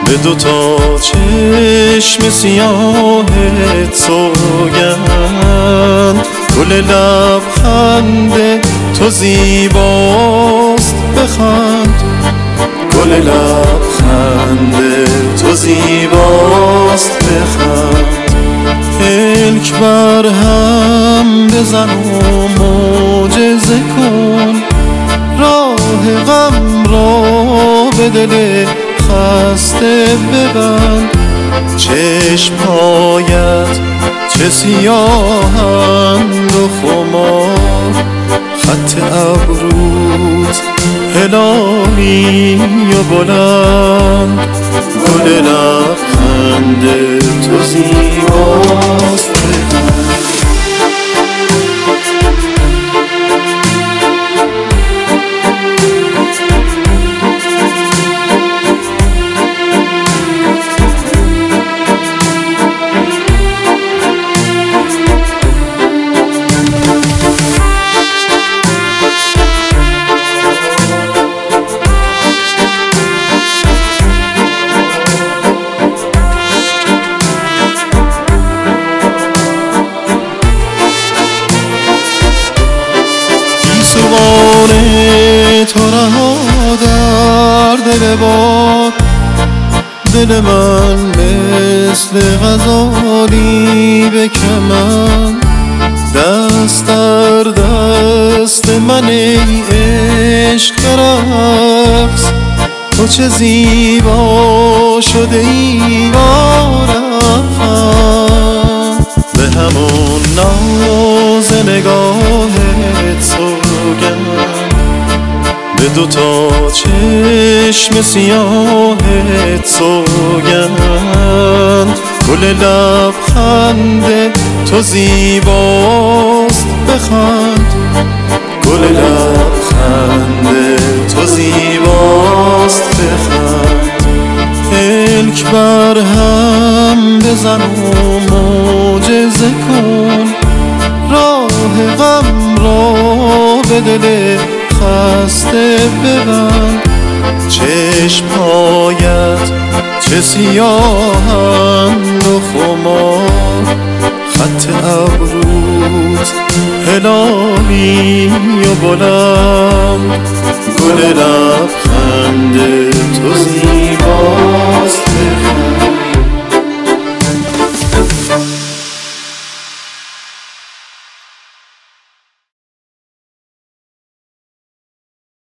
به دوتا چشم سیاهت سوگند. گل لبخند تو زیباست بخند، گل لبخند تو زیباست بخند. پلک بر هم بزن و معجزه کن، راه غم را به دل خسته ببند. چشمهایت چه سیاهند و خمار، خط ابروت هلالی و بلند. گل لبخند تو زیباست بخند. تو رها در دل باد، دل من مثل غزالی به کمن. دست در دست من ای عشق برقص، تو چه زیبا شده ای وارقم. به همون ناز نگاهت سوگند، به دوتا چشم سیاهت سوگند. گل لبخند تو زیباست بخند، گل لبخند تو زیباست بخند. پلک بر هم بزن و معجزه کن، راه غم را به دل خسته ببند. چشمهایت چه سیاهند و خمار، خط ابروت هلالی و بلند. گل لبخند تو زیباست